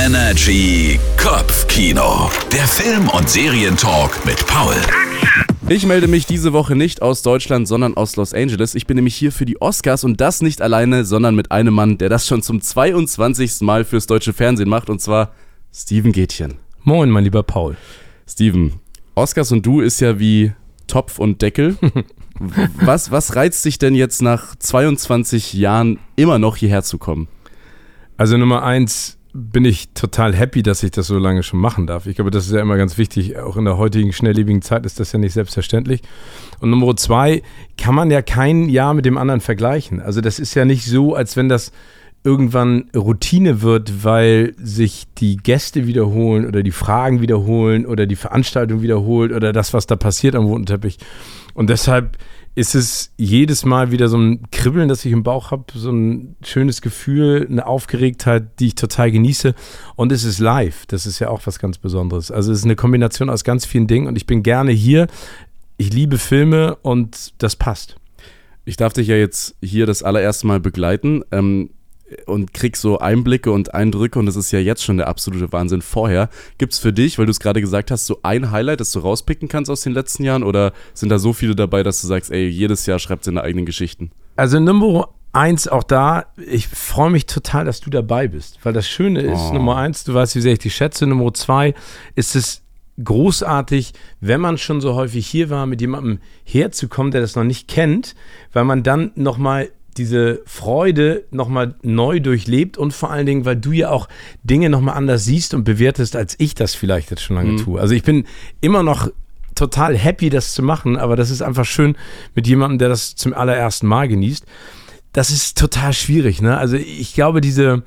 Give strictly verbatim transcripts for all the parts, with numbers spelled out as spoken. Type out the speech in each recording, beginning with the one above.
Energy Kopfkino. Der Film- und Serientalk mit Paul. Ich melde mich diese Woche nicht aus Deutschland, sondern aus Los Angeles. Ich bin nämlich hier für die Oscars und das nicht alleine, sondern mit einem Mann, der das schon zum zweiundzwanzigsten Mal fürs deutsche Fernsehen macht, und zwar Steven Gätchen. Moin, mein lieber Paul. Steven, Oscars und du ist ja wie Topf und Deckel. was, was reizt dich denn jetzt nach zweiundzwanzig Jahren immer noch hierher zu kommen? Also Nummer eins, bin ich total happy, dass ich das so lange schon machen darf. Ich glaube, das ist ja immer ganz wichtig. Auch in der heutigen schnelllebigen Zeit ist das ja nicht selbstverständlich. Und Nummer zwei, kann man ja kein Jahr mit dem anderen vergleichen. Also das ist ja nicht so, als wenn das irgendwann Routine wird, weil sich die Gäste wiederholen oder die Fragen wiederholen oder die Veranstaltung wiederholt oder das, was da passiert am roten Teppich. Und deshalb ist es jedes Mal wieder so ein Kribbeln, das ich im Bauch habe, so ein schönes Gefühl, eine Aufgeregtheit, die ich total genieße. Und es ist live, das ist ja auch was ganz Besonderes. Also es ist eine Kombination aus ganz vielen Dingen und ich bin gerne hier. Ich liebe Filme und das passt. Ich darf dich ja jetzt hier das allererste Mal begleiten ähm, und krieg so Einblicke und Eindrücke, und das ist ja jetzt schon der absolute Wahnsinn vorher. Gibt's für dich, weil du es gerade gesagt hast, so ein Highlight, das du rauspicken kannst aus den letzten Jahren, oder sind da so viele dabei, dass du sagst, ey, jedes Jahr schreibt seine eigenen Geschichten? Also Nummer eins auch da, ich freue mich total, dass du dabei bist, weil das Schöne ist, oh. Nummer eins, du weißt, wie sehr ich dich schätze, Nummer zwei, ist es großartig, wenn man schon so häufig hier war, mit jemandem herzukommen, der das noch nicht kennt, weil man dann nochmal diese Freude nochmal neu durchlebt und vor allen Dingen, weil du ja auch Dinge nochmal anders siehst und bewertest, als ich das vielleicht jetzt schon lange mhm. tue. Also ich bin immer noch total happy, das zu machen, aber das ist einfach schön mit jemandem, der das zum allerersten Mal genießt. Das ist total schwierig, ne? Also ich glaube, diese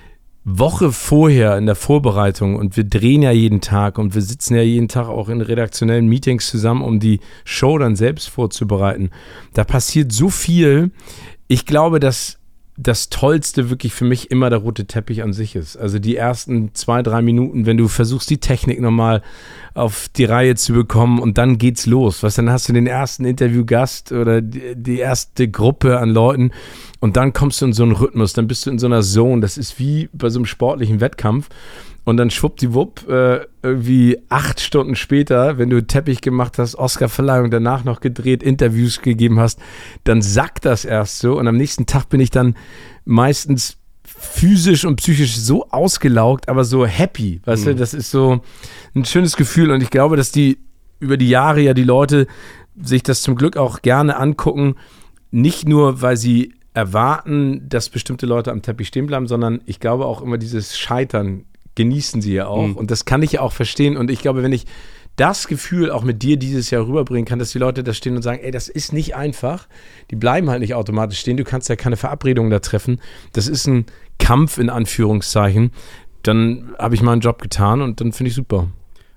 Woche vorher in der Vorbereitung, und wir drehen ja jeden Tag und wir sitzen ja jeden Tag auch in redaktionellen Meetings zusammen, um die Show dann selbst vorzubereiten. Da passiert so viel. Ich glaube, dass das Tollste wirklich für mich immer der rote Teppich an sich ist. Also die ersten zwei, drei Minuten, wenn du versuchst, die Technik nochmal auf die Reihe zu bekommen, und dann geht's los. Was, dann hast du den ersten Interviewgast oder die, die erste Gruppe an Leuten und dann kommst du in so einen Rhythmus, dann bist du in so einer Zone. Das ist wie bei so einem sportlichen Wettkampf. Und dann schwuppdiwupp, äh, irgendwie acht Stunden später, wenn du Teppich gemacht hast, Oscarverleihung danach noch gedreht, Interviews gegeben hast, dann sackt das erst so. Und am nächsten Tag bin ich dann meistens physisch und psychisch so ausgelaugt, aber so happy. Weißt mhm. du, das ist so ein schönes Gefühl. Und ich glaube, dass die über die Jahre ja die Leute sich das zum Glück auch gerne angucken. Nicht nur, weil sie erwarten, dass bestimmte Leute am Teppich stehen bleiben, sondern ich glaube auch immer dieses Scheitern genießen sie ja auch. Mhm. Und das kann ich ja auch verstehen. Und ich glaube, wenn ich das Gefühl auch mit dir dieses Jahr rüberbringen kann, dass die Leute da stehen und sagen, ey, das ist nicht einfach. Die bleiben halt nicht automatisch stehen. Du kannst ja keine Verabredungen da treffen. Das ist ein Kampf in Anführungszeichen. Dann habe ich meinen Job getan und dann finde ich super.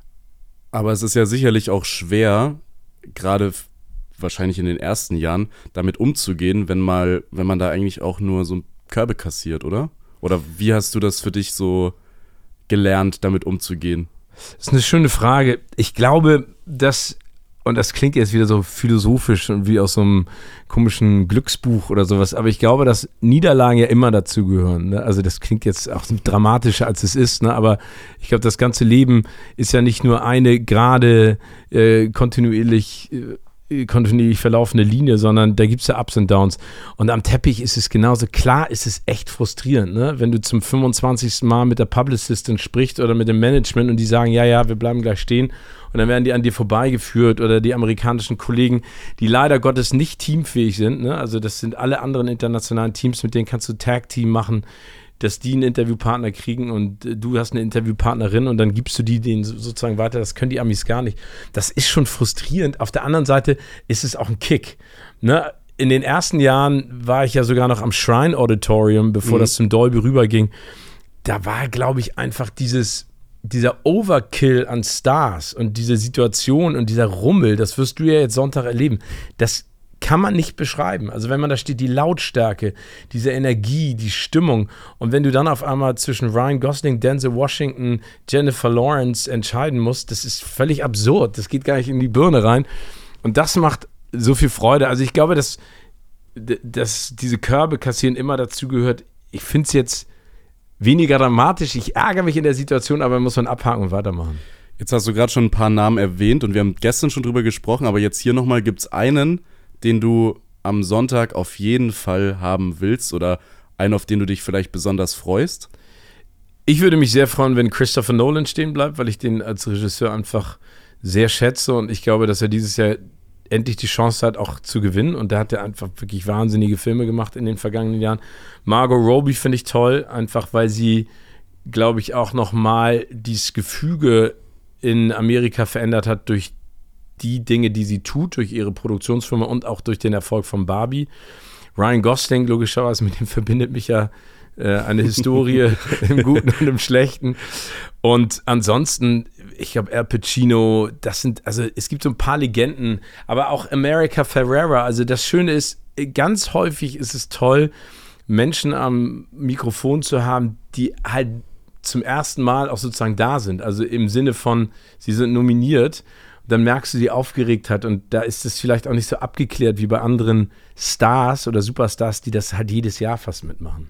Aber es ist ja sicherlich auch schwer, gerade wahrscheinlich in den ersten Jahren, damit umzugehen, wenn mal, wenn man da eigentlich auch nur so Körbe kassiert, oder? Oder wie hast du das für dich so gelernt, damit umzugehen? Das ist eine schöne Frage. Ich glaube, dass, und das klingt jetzt wieder so philosophisch und wie aus so einem komischen Glücksbuch oder sowas, aber ich glaube, dass Niederlagen ja immer dazugehören. Ne? Also das klingt jetzt auch dramatischer, als es ist, ne? Aber ich glaube, das ganze Leben ist ja nicht nur eine gerade äh, kontinuierlich äh, kontinuierlich verlaufende Linie, sondern da gibt es ja Ups und Downs. Und am Teppich ist es genauso. Klar ist es echt frustrierend, ne? Wenn du zum fünfundzwanzigsten Mal mit der Publicistin sprichst oder mit dem Management und die sagen, ja, ja, wir bleiben gleich stehen, und dann werden die an dir vorbeigeführt, oder die amerikanischen Kollegen, die leider Gottes nicht teamfähig sind, ne? Also das sind alle anderen internationalen Teams, mit denen kannst du Tag-Team machen, dass die einen Interviewpartner kriegen und äh, du hast eine Interviewpartnerin und dann gibst du die denen sozusagen weiter. Das können die Amis gar nicht. Das ist schon frustrierend. Auf der anderen Seite ist es auch ein Kick. Ne? In den ersten Jahren war ich ja sogar noch am Shrine Auditorium, bevor mhm. das zum Dolby rüberging. Da war, glaube ich, einfach dieses, dieser Overkill an Stars und diese Situation und dieser Rummel, das wirst du ja jetzt Sonntag erleben. Das kann man nicht beschreiben. Also wenn man da steht, die Lautstärke, diese Energie, die Stimmung, und wenn du dann auf einmal zwischen Ryan Gosling, Denzel Washington, Jennifer Lawrence entscheiden musst, das ist völlig absurd. Das geht gar nicht in die Birne rein. Und das macht so viel Freude. Also ich glaube, dass, dass diese Körbe kassieren immer dazu gehört. Ich finde es jetzt weniger dramatisch. Ich ärgere mich in der Situation, aber muss man abhaken und weitermachen. Jetzt hast du gerade schon ein paar Namen erwähnt und wir haben gestern schon drüber gesprochen, aber jetzt hier nochmal, gibt es einen, den du am Sonntag auf jeden Fall haben willst oder einen, auf den du dich vielleicht besonders freust? Ich würde mich sehr freuen, wenn Christopher Nolan stehen bleibt, weil ich den als Regisseur einfach sehr schätze und ich glaube, dass er dieses Jahr endlich die Chance hat, auch zu gewinnen und da hat er einfach wirklich wahnsinnige Filme gemacht in den vergangenen Jahren. Margot Robbie finde ich toll, einfach weil sie, glaube ich, auch nochmal dieses Gefüge in Amerika verändert hat durch die Dinge, die sie tut, durch ihre Produktionsfirma und auch durch den Erfolg von Barbie. Ryan Gosling, logischerweise, mit dem verbindet mich ja äh, eine Historie im Guten und im Schlechten. Und ansonsten, ich glaube, Al Pacino, das sind, also es gibt so ein paar Legenden, aber auch America Ferrera. Also das Schöne ist, ganz häufig ist es toll, Menschen am Mikrofon zu haben, die halt zum ersten Mal auch sozusagen da sind. Also im Sinne von, sie sind nominiert, dann merkst du die Aufgeregtheit und da ist es vielleicht auch nicht so abgeklärt wie bei anderen Stars oder Superstars, die das halt jedes Jahr fast mitmachen.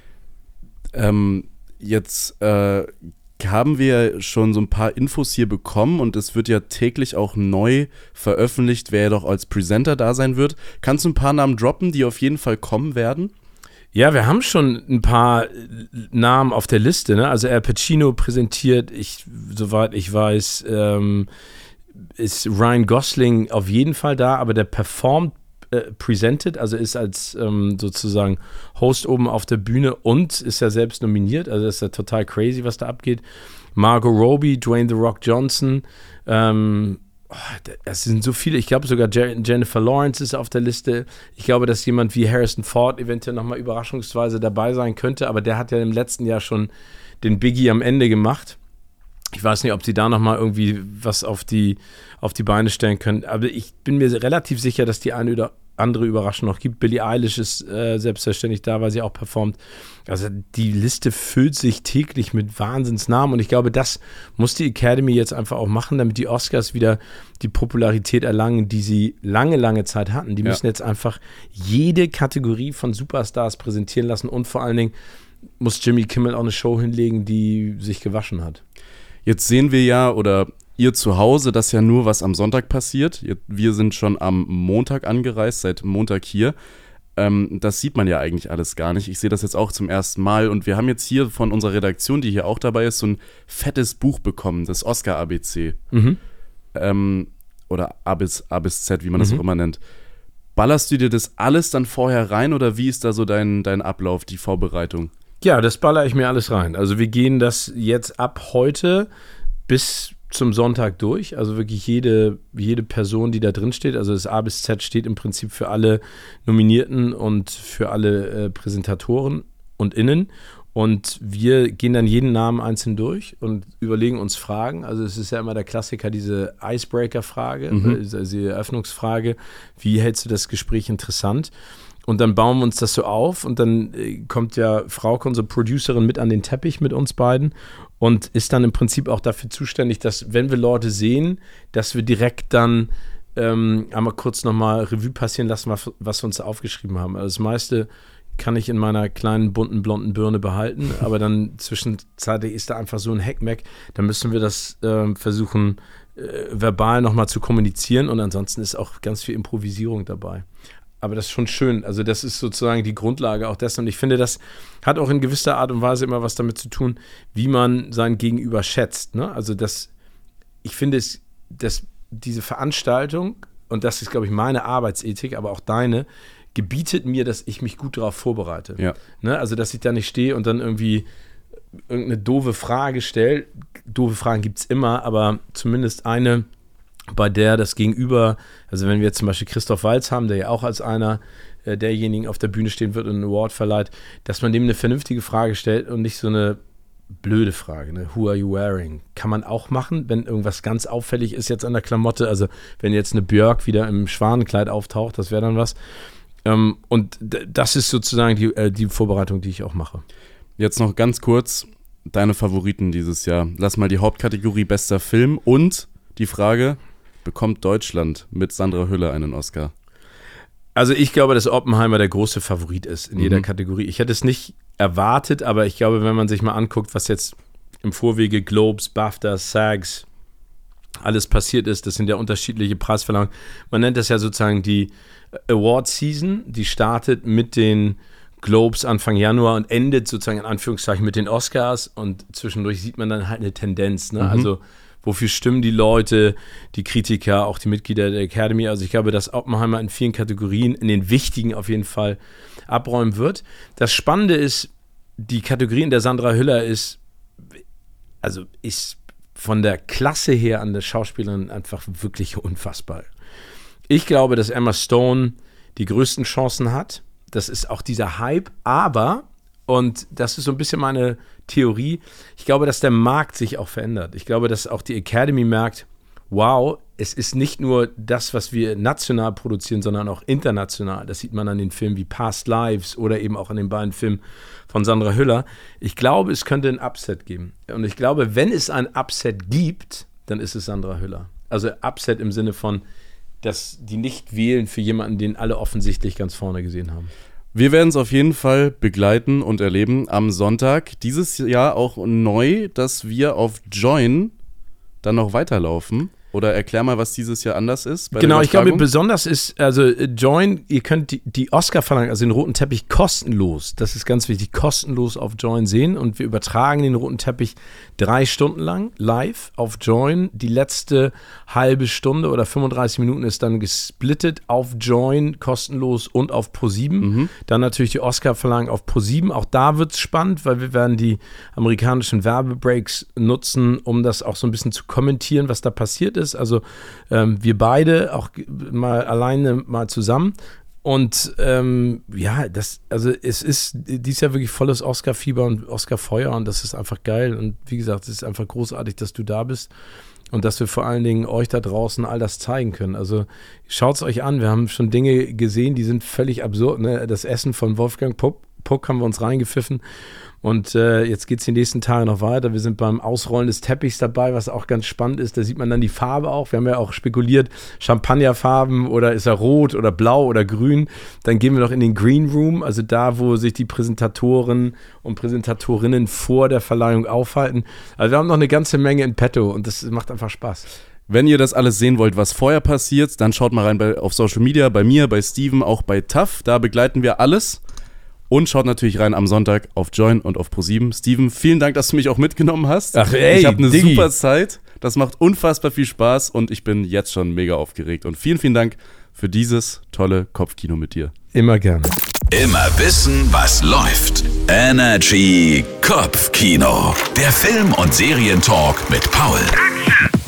Ähm, jetzt äh, haben wir schon so ein paar Infos hier bekommen und es wird ja täglich auch neu veröffentlicht, wer doch als Presenter da sein wird. Kannst du ein paar Namen droppen, die auf jeden Fall kommen werden? Ja, wir haben schon ein paar Namen auf der Liste, ne? Also Al Pacino präsentiert, ich, soweit ich weiß, ähm, ist Ryan Gosling auf jeden Fall da, aber der performt äh, presented, also ist als ähm, sozusagen Host oben auf der Bühne und ist ja selbst nominiert, also das ist ja total crazy, was da abgeht. Margot Robbie, Dwayne The Rock Johnson, ähm, oh, es sind so viele, ich glaube sogar Jennifer Lawrence ist auf der Liste. Ich glaube, dass jemand wie Harrison Ford eventuell nochmal überraschungsweise dabei sein könnte, aber der hat ja im letzten Jahr schon den Biggie am Ende gemacht. Ich weiß nicht, ob sie da nochmal irgendwie was auf die, auf die Beine stellen können, aber ich bin mir relativ sicher, dass die eine oder andere Überraschung noch gibt. Billie Eilish ist äh, selbstverständlich da, weil sie auch performt. Also die Liste füllt sich täglich mit Wahnsinnsnamen und ich glaube, das muss die Academy jetzt einfach auch machen, damit die Oscars wieder die Popularität erlangen, die sie lange, lange Zeit hatten. Die ja. müssen jetzt einfach jede Kategorie von Superstars präsentieren lassen und vor allen Dingen muss Jimmy Kimmel auch eine Show hinlegen, die sich gewaschen hat. Jetzt sehen wir ja, oder ihr zu Hause, dass ja nur was am Sonntag passiert. Wir sind schon am Montag angereist, seit Montag hier. Ähm, das sieht man ja eigentlich alles gar nicht. Ich sehe das jetzt auch zum ersten Mal. Und wir haben jetzt hier von unserer Redaktion, die hier auch dabei ist, so ein fettes Buch bekommen, das Oscar-A B C. Mhm. Ähm, oder A bis, A bis Z, wie man das Mhm. auch immer nennt. Ballerst du dir das alles dann vorher rein oder wie ist da so dein, dein Ablauf, die Vorbereitung? Ja, das baller ich mir alles rein. Also wir gehen das jetzt ab heute bis zum Sonntag durch. Also wirklich jede, jede Person, die da drin steht. Also das A bis Z steht im Prinzip für alle Nominierten und für alle äh, Präsentatoren und Innen. Und wir gehen dann jeden Namen einzeln durch und überlegen uns Fragen. Also es ist ja immer der Klassiker, diese Icebreaker-Frage, Mhm. also die Eröffnungsfrage. Wie hältst du das Gespräch interessant? Und dann bauen wir uns das so auf und dann äh, kommt ja Frauke, unsere Producerin, mit an den Teppich mit uns beiden und ist dann im Prinzip auch dafür zuständig, dass, wenn wir Leute sehen, dass wir direkt dann ähm, einmal kurz nochmal Revue passieren lassen, was, was wir uns da aufgeschrieben haben. Also das meiste kann ich in meiner kleinen, bunten, blonden Birne behalten, aber dann zwischenzeitlich ist da einfach so ein Heckmeck, dann müssen wir das äh, versuchen, äh, verbal nochmal zu kommunizieren und ansonsten ist auch ganz viel Improvisierung dabei. Aber das ist schon schön. Also das ist sozusagen die Grundlage auch dessen. Und ich finde, das hat auch in gewisser Art und Weise immer was damit zu tun, wie man sein Gegenüber schätzt. Ne? Also das, ich finde, es, dass diese Veranstaltung, und das ist, glaube ich, meine Arbeitsethik, aber auch deine, gebietet mir, dass ich mich gut darauf vorbereite. Ja. Ne? Also dass ich da nicht stehe und dann irgendwie irgendeine doofe Frage stelle. Doofe Fragen gibt es immer, aber zumindest eine, bei der das Gegenüber, also wenn wir jetzt zum Beispiel Christoph Waltz haben, der ja auch als einer äh, derjenigen auf der Bühne stehen wird und einen Award verleiht, dass man dem eine vernünftige Frage stellt und nicht so eine blöde Frage, ne? Who are you wearing? Kann man auch machen, wenn irgendwas ganz auffällig ist jetzt an der Klamotte, also wenn jetzt eine Björk wieder im Schwanenkleid auftaucht, das wäre dann was. Ähm, und d- das ist sozusagen die, äh, die Vorbereitung, die ich auch mache. Jetzt noch ganz kurz deine Favoriten dieses Jahr. Lass mal die Hauptkategorie bester Film und die Frage, bekommt Deutschland mit Sandra Hüller einen Oscar? Also ich glaube, dass Oppenheimer der große Favorit ist in Mhm. jeder Kategorie. Ich hätte es nicht erwartet, aber ich glaube, wenn man sich mal anguckt, was jetzt im Vorwege Globes, BAFTA, SAGs, alles passiert ist, das sind ja unterschiedliche Preisverleihungen. Man nennt das ja sozusagen die Award Season, die startet mit den Globes Anfang Januar und endet sozusagen in Anführungszeichen mit den Oscars und zwischendurch sieht man dann halt eine Tendenz, ne? Mhm. Also wofür stimmen die Leute, die Kritiker, auch die Mitglieder der Academy. Also ich glaube, dass Oppenheimer in vielen Kategorien, in den wichtigen auf jeden Fall, abräumen wird. Das Spannende ist, die Kategorie, in der Sandra Hüller ist, also ist von der Klasse her an der Schauspielerin einfach wirklich unfassbar. Ich glaube, dass Emma Stone die größten Chancen hat. Das ist auch dieser Hype, aber, und das ist so ein bisschen meine Theorie, ich glaube, dass der Markt sich auch verändert. Ich glaube, dass auch die Academy merkt, wow, es ist nicht nur das, was wir national produzieren, sondern auch international. Das sieht man an den Filmen wie Past Lives oder eben auch an den beiden Filmen von Sandra Hüller. Ich glaube, es könnte ein Upset geben. Und ich glaube, wenn es ein Upset gibt, dann ist es Sandra Hüller. Also Upset im Sinne von, dass die nicht wählen für jemanden, den alle offensichtlich ganz vorne gesehen haben. Wir werden es auf jeden Fall begleiten und erleben am Sonntag. Dieses Jahr auch neu, dass wir auf Join dann noch weiterlaufen. Oder erklär mal, was dieses Jahr anders ist. Bei genau, ich glaube, besonders ist, also Join, ihr könnt die, die Oscar-Verleihung, also den roten Teppich, kostenlos, das ist ganz wichtig, kostenlos auf Join sehen. Und wir übertragen den roten Teppich drei Stunden lang live auf Join. Die letzte halbe Stunde oder fünfunddreißig Minuten ist dann gesplittet auf Join, kostenlos und auf ProSieben. Mhm. Dann natürlich die Oscar-Verleihung auf ProSieben. Auch da wird es spannend, weil wir werden die amerikanischen Werbebreaks nutzen, um das auch so ein bisschen zu kommentieren, was da passiert ist. Ist. Also ähm, wir beide auch mal alleine mal zusammen und ähm, ja, das, also es ist dieses Jahr wirklich volles Oscar-Fieber und Oscar-Feuer und das ist einfach geil und wie gesagt, es ist einfach großartig, dass du da bist und dass wir vor allen Dingen euch da draußen all das zeigen können. Also schaut es euch an, wir haben schon Dinge gesehen, die sind völlig absurd, ne? Das Essen von Wolfgang Puck, Puck haben wir uns reingepfiffen. Und äh, jetzt geht es die nächsten Tage noch weiter. Wir sind beim Ausrollen des Teppichs dabei, was auch ganz spannend ist. Da sieht man dann die Farbe auch. Wir haben ja auch spekuliert, Champagnerfarben oder ist er rot oder blau oder grün. Dann gehen wir noch in den Green Room, also da, wo sich die Präsentatoren und Präsentatorinnen vor der Verleihung aufhalten. Also wir haben noch eine ganze Menge in petto und das macht einfach Spaß. Wenn ihr das alles sehen wollt, was vorher passiert, dann schaut mal rein bei, auf Social Media, bei mir, bei Steven, auch bei T A F. Da begleiten wir alles. Und schaut natürlich rein am Sonntag auf Join und auf ProSieben. Steven, vielen Dank, dass du mich auch mitgenommen hast. Ach ey, ich habe eine Diggi. super Zeit. Das macht unfassbar viel Spaß und ich bin jetzt schon mega aufgeregt. Und vielen, vielen Dank für dieses tolle Kopfkino mit dir. Immer gerne. Immer wissen, was läuft. Energy Kopfkino. Der Film- und Serientalk mit Paul.